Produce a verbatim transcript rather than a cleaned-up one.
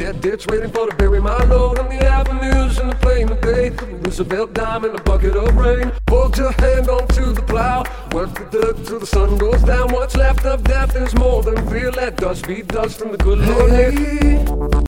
dead ditch waiting for to bury my load on the avenues in the plain of day. Roosevelt dime in a bucket of rain. Hold your hand onto the plow, work the dirt till the sun goes down. What's left of death is more than fear. Let dust be dust from the good Lord. Hey.